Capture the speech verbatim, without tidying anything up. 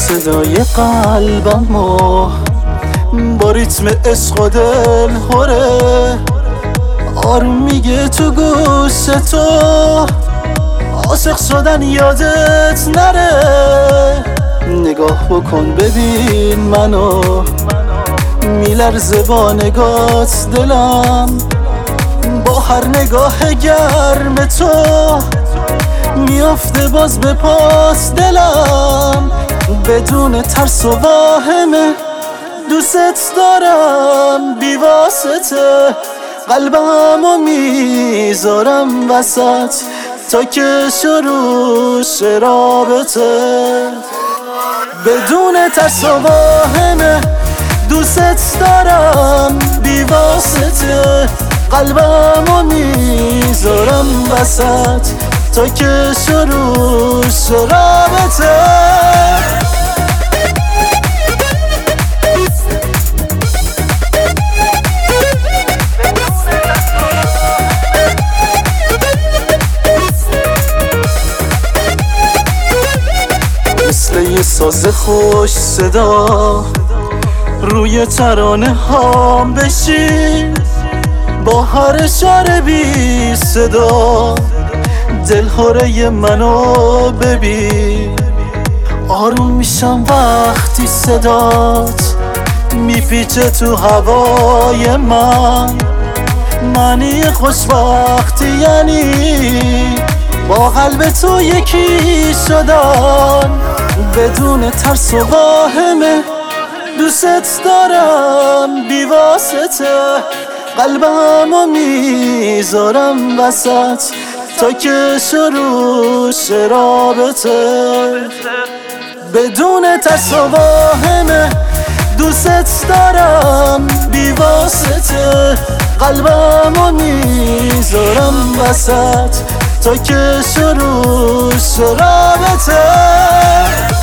صدای قلبمو با ریتم عشق و دل خوره، آروم میگه تو گوش تو عاشق شدن یادت نره. نگاه بکن ببین منو، میلرزه با نگات دلم، با هر نگاه گرم تو میافته باز به پاس دلم. بدون ترس و واهمه دوست دارم بی واسطه، قلبمو میذارم وسط تا که شروع رابطه. بدون ترس و واهمه دوست دارم بی واسطه، قلبمو میذارم وسط تا که شروع رابطه. مثل یه ساز خوش صدا روی ترانه هام بشین، با هر اشاره بی صدا دلهوره منو ببین. آروم میشم وقتی صدات میپیچه تو هوای من، معنی خوشبختی یعنی با قلب تو یکی شدن. بدون ترس و واهمه دوست دارم بی واسطه، قلبمو میذارم وسط تا که شروع رابطه. بدون ترس و واهمه دوست دارم بی واسطه، قلبمو میذارم وسط تا که شروع رابطه.